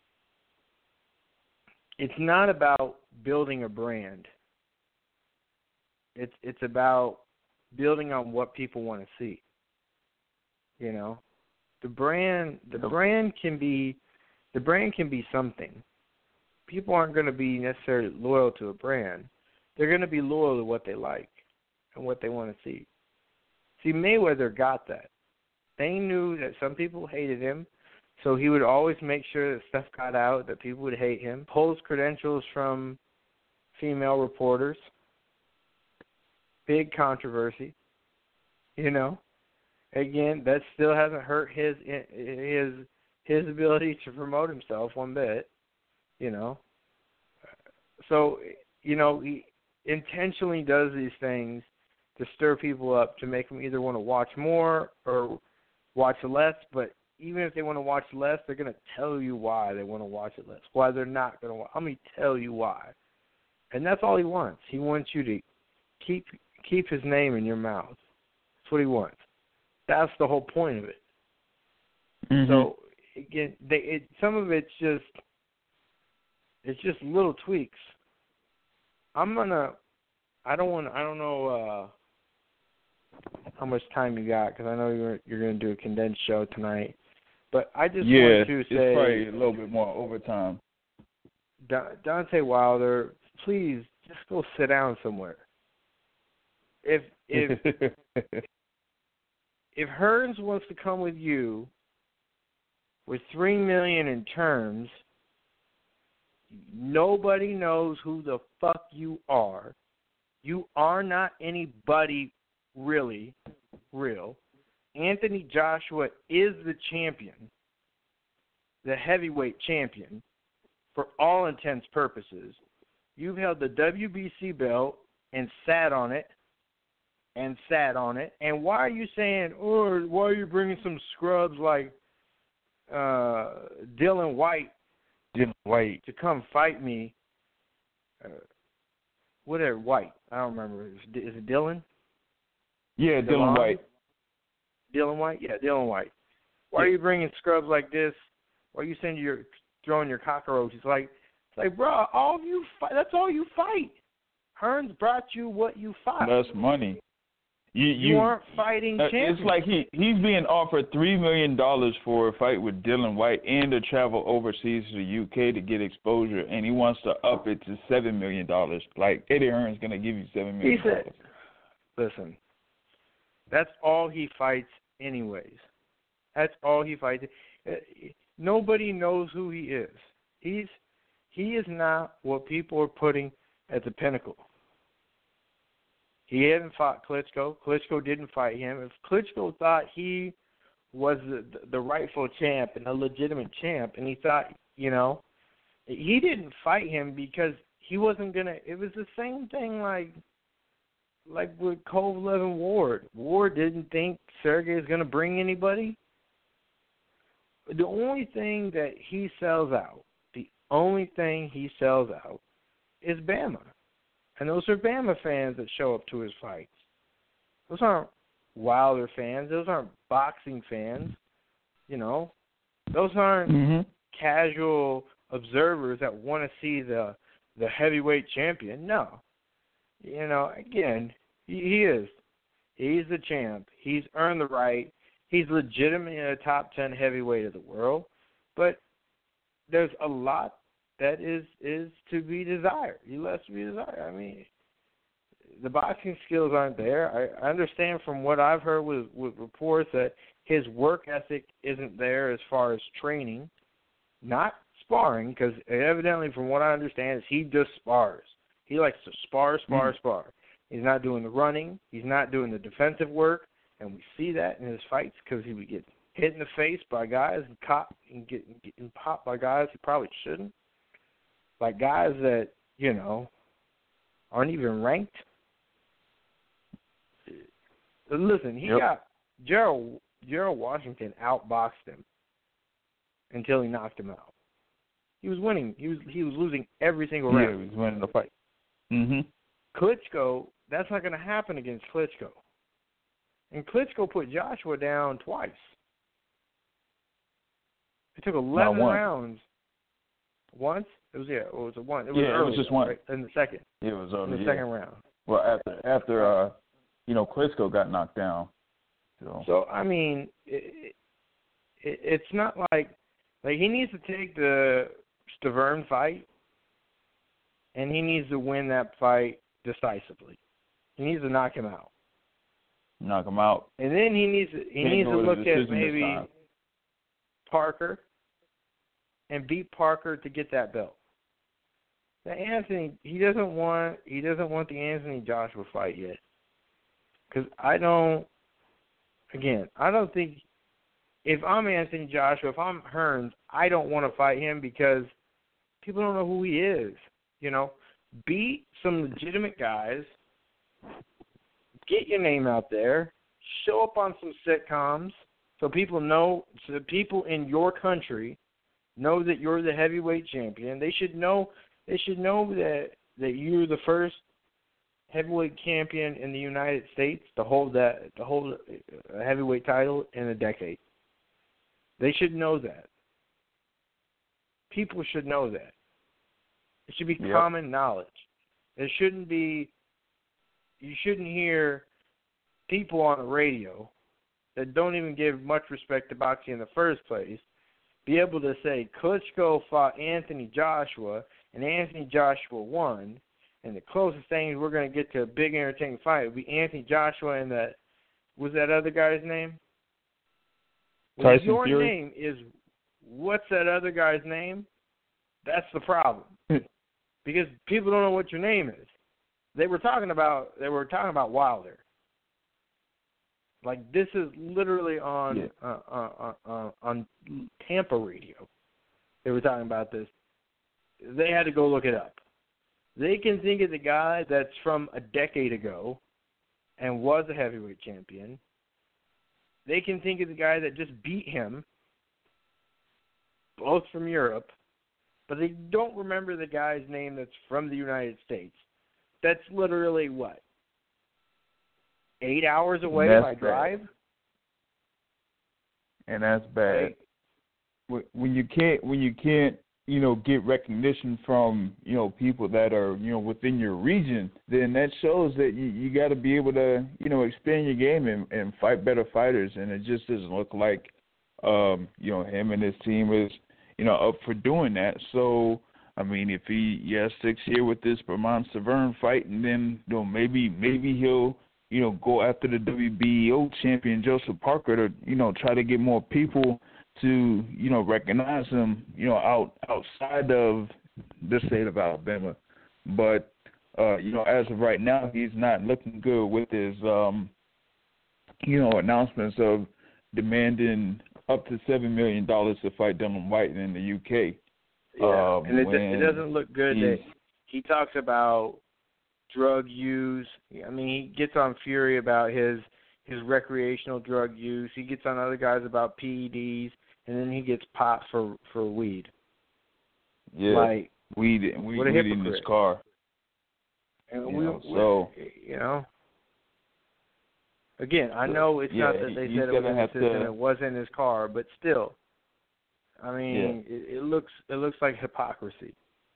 it's not about building a brand. It's it's about building on what people want to see. You know, the brand the brand can be the brand can be something. People aren't going to be necessarily loyal to a brand. They're going to be loyal to what they like and what they want to see. See, Mayweather got that. They knew that some people hated him, so he would always make sure that stuff got out, that people would hate him. Pulls credentials from female reporters. Big controversy. You know? Again, that still hasn't hurt his his his ability to promote himself one bit. You know? So, you know, he intentionally does these things to stir people up, to make them either want to watch more or watch less. But even if they want to watch less, they're going to tell you why they want to watch it less, why they're not going to watch. Let me tell you why. And that's all he wants. He wants you to keep keep his name in your mouth. That's what he wants. That's the whole point of it. Mm-hmm. So, again, they, it, some of it's just it's just little tweaks. I'm gonna. I don't want. I don't know uh, how much time you got, because I know you're you're gonna do a condensed show tonight. But I just yeah, want to say, it's probably a little bit more overtime. Deontay Wilder, please just go sit down somewhere. If if if Hearns wants to come with you with three million in terms, nobody knows who the fuck you are. You are not anybody really real. Anthony Joshua is the champion, the heavyweight champion, for all intents and purposes. You've held the W B C belt and sat on it and sat on it. And why are you saying, or why are you bringing some scrubs like uh, Dylan White, Dylan White to come fight me? Uh, whatever, White. I don't remember. Is, is it Dylan? Yeah, Dylan, Dylan White. Dylan White? Yeah, Dylan White. Why are you bringing scrubs like this? Why are you saying you're throwing your cockroaches? Like, it's like, bro, all of you fight. That's all you fight. Hearns brought you what you fight. That's money. You, you, you aren't fighting uh, champions. It's like he, he's being offered three million dollars for a fight with Dylan White and to travel overseas to the U K to get exposure, and he wants to up it to seven million dollars. Like, Eddie Hearn's going to give you seven million dollars. He said, listen, that's all he fights anyways. That's all he fights. Nobody knows who he is. He's He is not what people are putting at the pinnacle. He hadn't fought Klitschko. Klitschko didn't fight him. If Klitschko thought he was the, the rightful champ and a legitimate champ, and he thought, you know, he didn't fight him because he wasn't going to – it was the same thing like like with Kovalev and Ward. Ward didn't think Sergey was going to bring anybody. The only thing that he sells out, the only thing he sells out is Bama. And those are Bama fans that show up to his fights. Those aren't Wilder fans. Those aren't boxing fans. You know, those aren't mm-hmm. casual observers that want to see the the heavyweight champion. No. You know, again, he, he is. He's the champ. He's earned the right. He's legitimately a top ten heavyweight of the world. But there's a lot that is, is to be desired. He left to be desired. I mean, the boxing skills aren't there. I, I understand from what I've heard with, with reports that his work ethic isn't there as far as training, not sparring, because evidently from what I understand is he just spars. He likes to spar, spar, mm-hmm. spar. He's not doing the running. He's not doing the defensive work, and we see that in his fights because he would get hit in the face by guys and caught and get getting popped by guys he probably shouldn't. Like guys that, you know, aren't even ranked. Listen, he yep. got Gerald Gerald Washington outboxed him until he knocked him out. He was winning. He was he was losing every single round. Yeah, he was winning the fight. Mhm. Klitschko, that's not going to happen against Klitschko. And Klitschko put Joshua down twice. It took eleven rounds. Once? It was yeah. It was a one. It was yeah, early, it was just though, one. Right? In the second. It was early, in the yeah. second round. Well, after after uh, you know, Klitschko got knocked down. So, so I mean, it, it, it's not like like he needs to take the Stavern fight, and he needs to win that fight decisively. He needs to knock him out. Knock him out. And then he needs to, he Can't needs to look at maybe Parker and beat Parker to get that belt. The Anthony, he doesn't want he doesn't want the Anthony Joshua fight yet. Because I don't, again, I don't think, if I'm Anthony Joshua, if I'm Hearns, I don't want to fight him because people don't know who he is. You know, beat some legitimate guys, get your name out there, show up on some sitcoms so people know, so the people in your country know that you're the heavyweight champion. They should know, they should know that, that you're the first heavyweight champion in the United States to hold that to hold a heavyweight title in a decade. They should know that. People should know that. It should be yep. common knowledge. It shouldn't be. You shouldn't hear people on the radio that don't even give much respect to boxing in the first place be able to say Klitschko fought Anthony Joshua and Anthony Joshua won. And the closest thing we're going to get to a big entertaining fight would be Anthony Joshua and that, was that other guy's name? Tyson your Fury? name is, what's that other guy's name? That's the problem. Because people don't know what your name is. They were talking about, they were talking about Wilder. Like, this is literally on, yeah. uh, uh, uh, uh, on Tampa radio. They were talking about this. They had to go look it up. They can think of the guy that's from a decade ago and was a heavyweight champion. They can think of the guy that just beat him, both from Europe, but they don't remember the guy's name that's from the United States. That's literally what? Eight hours away by drive? And that's bad. Like, when you can't, when you can't, you know, get recognition from, you know, people that are, you know, within your region, then that shows that you, you got to be able to, you know, expand your game and, and fight better fighters. And it just doesn't look like, um, you know, him and his team is, you know, up for doing that. So, I mean, if he, yeah, sticks here with this Vermont Severn fight, and then, you know, maybe, maybe he'll, you know, go after the W B O champion Joseph Parker to, you know, try to get more people to, you know, recognize him, you know, out outside of the state of Alabama. But, uh, you know, as of right now, he's not looking good with his, um, you know, announcements of demanding up to seven million dollars to fight Dylan White in the U K. Yeah, um, and it, it doesn't look good that he talks about drug use. I mean, he gets on Fury about his his recreational drug use. He gets on other guys about P E Ds, and then he gets popped for, for weed. Yeah, like, weed, weed, what a weed in hypocrite. his car. And You we, know, so, you know, again, I know it's yeah, not that they he's said it was gonna in have his system, to- it was in his car, but still, I mean, Yeah. it, it looks it looks like hypocrisy.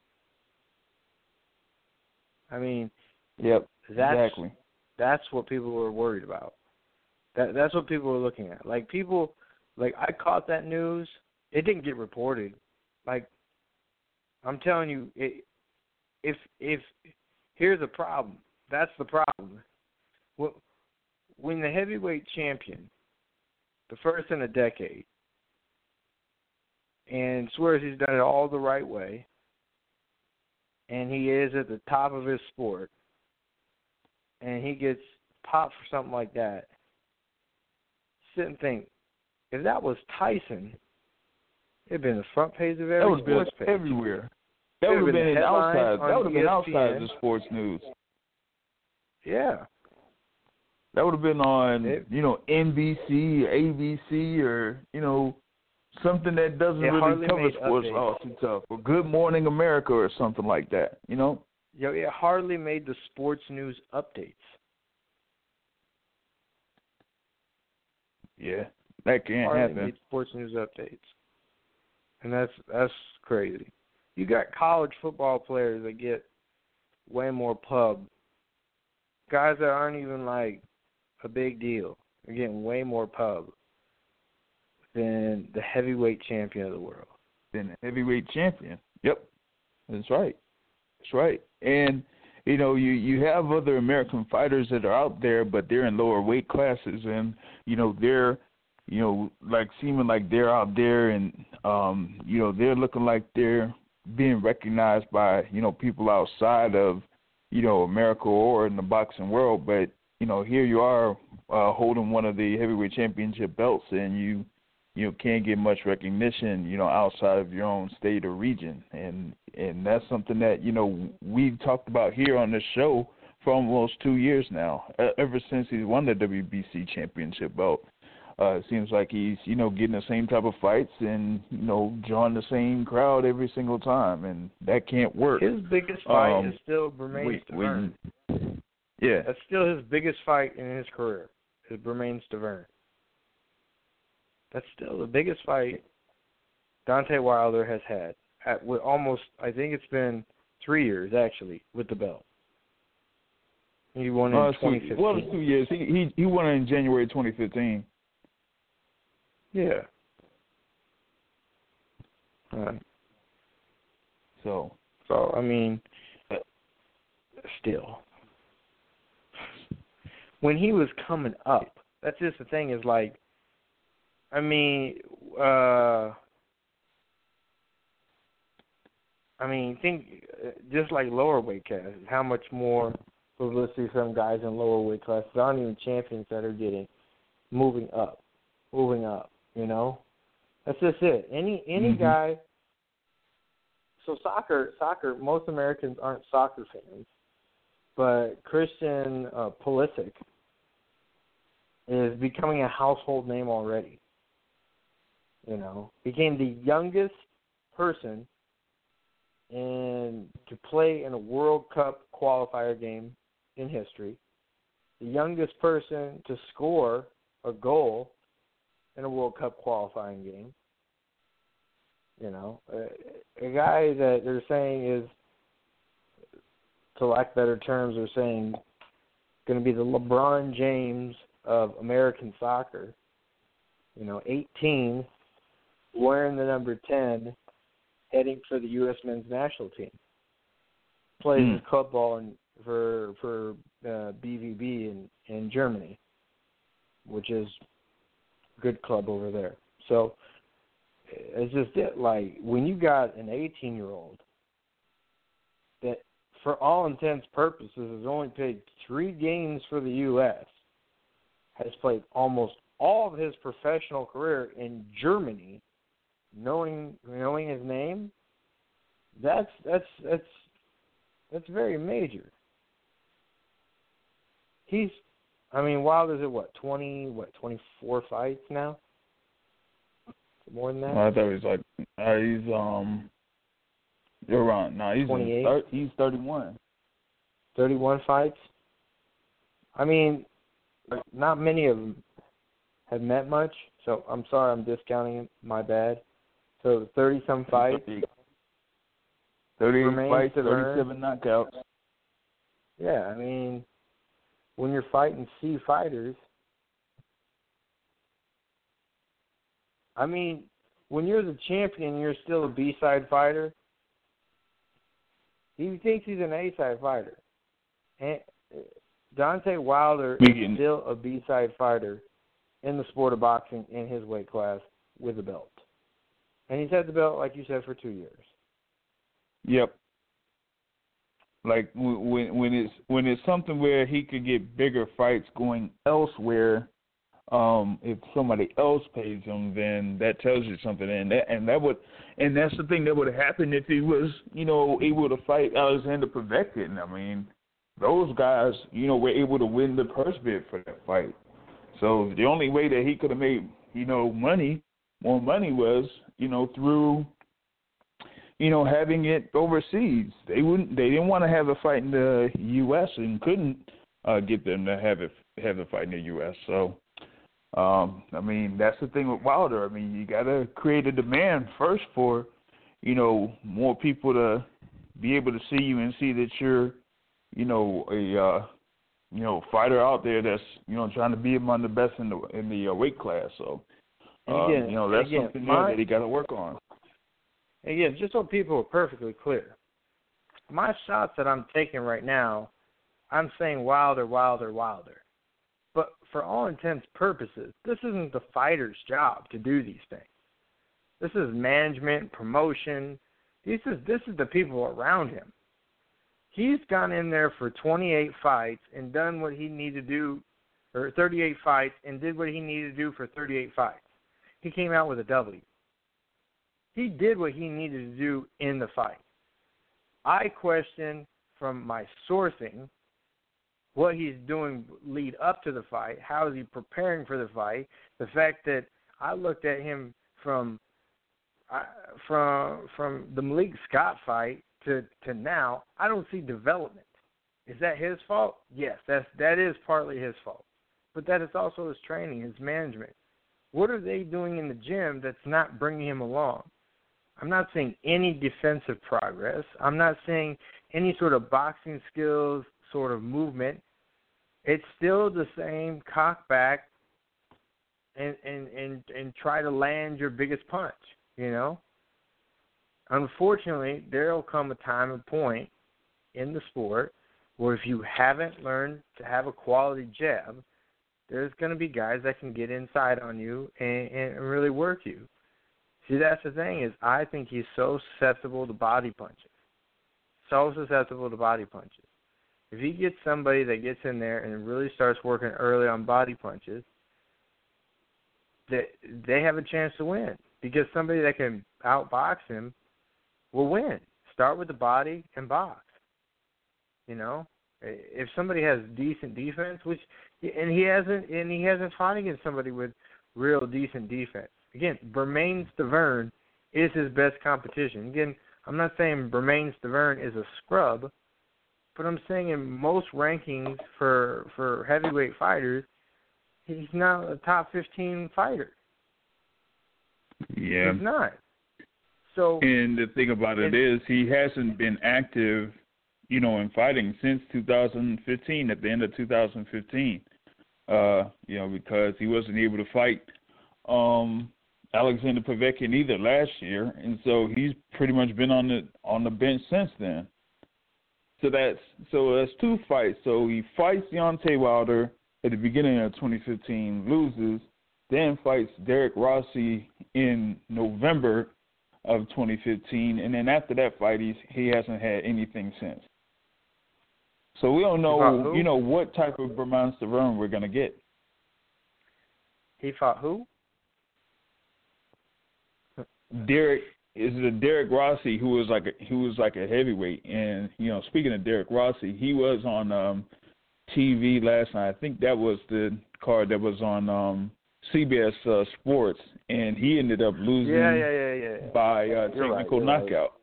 I mean, Yep, that's exactly. that's what people were worried about. That that's what people were looking at. Like people, like I caught that news. It didn't get reported. Like I'm telling you, it, if if here's the problem. That's the problem. When the heavyweight champion, the first in a decade, and swears he's done it all the right way, and he is at the top of his sport, and he gets popped for something like that, sit and think, if that was Tyson, it'd been the front page of every that sports been page. everywhere. That It would have been, been in headlines outside. on That would have been E S P outside N. the sports news. Yeah. That would have been on, It, you know, N B C, A B C, or, you know, something that doesn't It really hardly cover made sports updates. all too tough, or Good Morning America or something like that, you know? you know, it hardly made the sports news updates. Yeah, that can't hardly happen. made sports news updates. And that's that's crazy. You got college football players that get way more pub. Guys that aren't even like a big deal are getting way more pub than the heavyweight champion of the world. Than the heavyweight champion. Yep, that's right. That's right. And, you know, you, you have other American fighters that are out there, but they're in lower weight classes, and, you know, they're, you know, like seeming like they're out there and, um, you know, they're looking like they're being recognized by, you know, people outside of, you know, America or in the boxing world. But, you know, here you are uh, holding one of the heavyweight championship belts, and you, you know, can't get much recognition, you know, outside of your own state or region. And and that's something that, you know, we've talked about here on this show for almost two years now, ever since he's won the W B C championship belt. Uh, it seems like he's, you know, getting the same type of fights and, you know, drawing the same crowd every single time, and that can't work. His biggest fight Um, is still Bermane Stiverne. Yeah. That's still his biggest fight in his career, is Bermane Stiverne. That's still the biggest fight Deontay Wilder has had. At with almost, I think it's been three years actually with the belt. He won in Uh, twenty two, fifteen. well, it's two years. He he he won in January twenty fifteen. Yeah. Uh, So. so I mean, still, when he was coming up, that's just the thing. Is like, I mean, uh, I mean, think uh, just like lower weight classes, how much more publicity some guys in lower weight classes aren't even champions that are getting, moving up, moving up. You know, that's just it. Any any Mm-hmm. guy. So soccer, soccer. Most Americans aren't soccer fans, but Christian uh, Pulisic is becoming a household name already. You know, became the youngest person in to play in a World Cup qualifier game in history, the youngest person to score a goal in a World Cup qualifying game. You know, a, a guy that they're saying is, to lack better terms, they're saying going to be the LeBron James of American soccer. You know, eighteen, wearing the number ten, heading for the U S men's national team. Plays Mm. his club ball in, for for uh, B V B in, in Germany, which is a good club over there. So it's just it. Like, when you got an eighteen-year-old that, for all intents and purposes, has only played three games for the U S, has played almost all of his professional career in Germany, knowing knowing his name, that's that's that's that's very major. He's, I mean, Wilder's at what, twenty, what, twenty-four fights now? More than that? I thought he was like, uh, he's, um, you're wrong. No, he's, twenty-eight? thir- he's thirty-one. thirty-one fights? I mean, not many of them have met much, so I'm sorry I'm discounting it. My bad. So thirty-some fights. thirty-eight remains fights, to learn. thirty-seven knockouts. Yeah, I mean, when you're fighting C fighters, I mean, when you're the champion, you're still a B-side fighter. He thinks he's an A-side fighter. And Deontay Wilder is Speaking- still a B-side fighter in the sport of boxing in his weight class with a belt. And he's had the belt, like you said, for two years. Yep. Like w- when when it's when it's something where he could get bigger fights going elsewhere, um, if somebody else pays him, then that tells you something. And that and that would and that's the thing that would have happened if he was, you know, able to fight Alexander Povetkin. I mean, those guys, you know, were able to win the purse bid for that fight. So the only way that he could have made, you know, money, more money was, you know, through, you know, having it overseas. They wouldn't. They didn't want to have a fight in the U S and couldn't uh, get them to have it have the fight in the U S. So, um, I mean, that's the thing with Wilder. I mean, you got to create a demand first for, you know, more people to be able to see you and see that you're, you know, a uh, you know fighter out there that's, you know, trying to be among the best in the in the uh, weight class. So, uh, again, you know, that's again, something my, there that he got to work on. Again, just so people are perfectly clear, my shots that I'm taking right now, I'm saying Wilder, Wilder, Wilder. But for all intents and purposes, this isn't the fighter's job to do these things. This is management, promotion. This is this is the people around him. He's gone in there for twenty-eight fights and done what he needed to do, or thirty-eight fights and did what he needed to do for thirty-eight fights. He came out with a W. He did what he needed to do in the fight. I question from my sourcing what he's doing lead up to the fight. How is he preparing for the fight? The fact that I looked at him from uh, from from the Malik Scott fight to, to now, I don't see development. Is that his fault? Yes, that's that is partly his fault. But that is also his training, his management. What are they doing in the gym that's not bringing him along? I'm not seeing any defensive progress. I'm not seeing any sort of boxing skills, sort of movement. It's still the same cock back and, and, and, and try to land your biggest punch, you know? Unfortunately, there will come a time and point in the sport where if you haven't learned to have a quality jab, there's going to be guys that can get inside on you and, and really work you. See, that's the thing is I think he's so susceptible to body punches. So susceptible to body punches. If he gets somebody that gets in there and really starts working early on body punches, that they have a chance to win because somebody that can outbox him will win. Start with the body and box. You know? If somebody has decent defense, which and he hasn't, and he hasn't fought against somebody with real decent defense. Again, Bermane Stiverne is his best competition. Again, I'm not saying Bermane Stiverne is a scrub, but I'm saying in most rankings for for heavyweight fighters, he's not a top fifteen fighter. Yeah, he's not. So, and the thing about it is, he hasn't been active, you know, in fighting since two thousand fifteen. At the end of two thousand fifteen, uh, you know, because he wasn't able to fight um, Alexander Povetkin either last year, and so he's pretty much been on the on the bench since then. So that's so that's two fights. So he fights Deontay Wilder at the beginning of twenty fifteen, loses, then fights Derek Rossi in November of twenty fifteen, and then after that fight, he's, he hasn't had anything since. So we don't know, you know, what type of Bermane Stiverne we're going to get. He fought who? Derek is it Derek Rossi, who was like a, who was like a heavyweight, and you know, speaking of Derek Rossi, he was on um, T V last night. I think that was the card that was on um, C B S uh, Sports, and he ended up losing yeah, yeah, yeah, yeah, yeah. by uh, technical right, knockout. Right.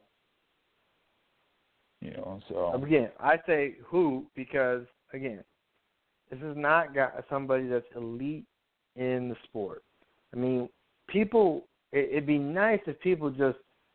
You know, so again, I say who because again, this is not got somebody that's elite in the sport. I mean, people. It, it'd be nice if people just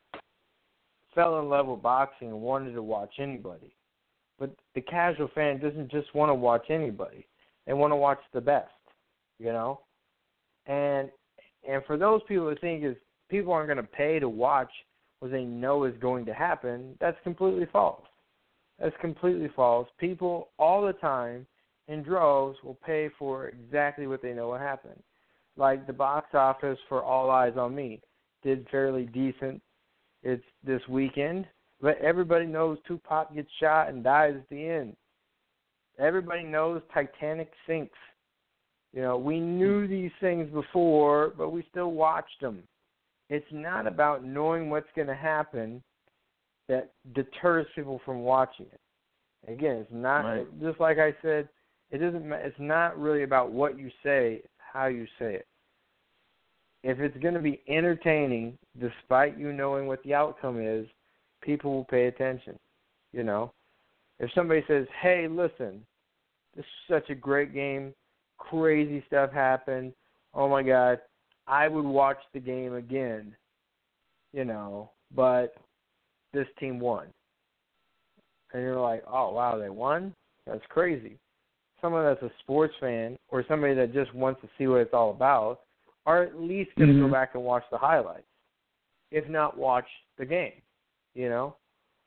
fell in love with boxing and wanted to watch anybody, but the casual fan doesn't just want to watch anybody. They want to watch the best. You know. And and for those people who think is people aren't going to pay to watch what they know is going to happen, that's completely false. That's completely false. People all the time in droves will pay for exactly what they know will happen. Like the box office for All Eyes on Me did fairly decent. It's this weekend, but everybody knows Tupac gets shot and dies at the end. Everybody knows Titanic sinks. You know, we knew these things before, but we still watched them. It's not about knowing what's going to happen that deters people from watching it. Again, it's not right. Just like I said. It doesn't. It's not really about what you say; it's how you say it. If it's going to be entertaining, despite you knowing what the outcome is, people will pay attention. You know, if somebody says, "Hey, listen, this is such a great game. Crazy stuff happened. Oh my God, I would watch the game again." You know, but this team won. And you're like, oh, wow, they won? That's crazy. Someone that's a sports fan or somebody that just wants to see what it's all about are at least going to mm-hmm. go back and watch the highlights, if not watch the game, you know?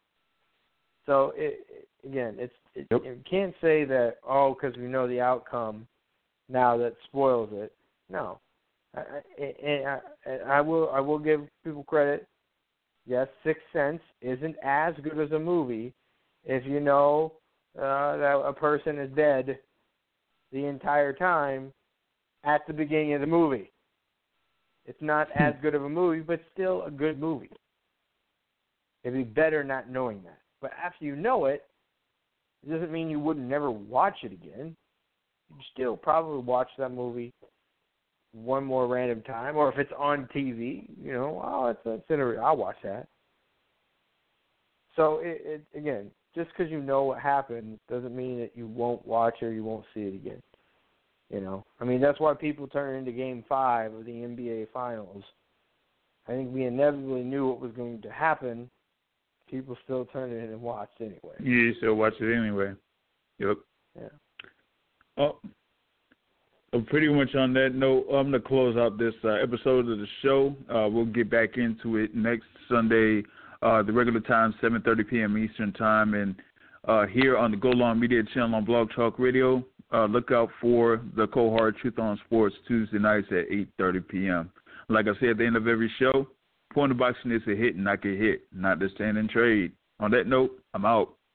So, it, it, again, it's it, yep. you can't say that, oh, because we know the outcome, now that spoils it. No. I, I, I, I will I will give people credit. Yes, Sixth Sense isn't as good as a movie if you know uh, that a person is dead the entire time at the beginning of the movie. It's not as good of a movie, but still a good movie. It'd be better not knowing that. But after you know it, it doesn't mean you wouldn't never watch it again. You'd still probably watch that movie one more random time, or if it's on T V, you know, oh, it's, it's interesting. I'll watch that. So, it, it again, just because you know what happened doesn't mean that you won't watch or you won't see it again. You know, I mean, that's why people turn into Game Five of the N B A Finals. I think we inevitably knew what was going to happen. People still turned it in and watched anyway. You still watch it anyway. Yep. Yeah. Oh. Pretty much on that note, I'm going to close out this uh, episode of the show. Uh, we'll get back into it next Sunday, uh, the regular time, seven thirty p.m. Eastern Time. And uh, here on the Go Long Media channel on Blog Talk Radio, uh, look out for the Cohort Truth on Sports Tuesday nights at eight thirty p.m. Like I said at the end of every show, point of boxing is a hit and not get hit, not to stand and trade. On that note, I'm out.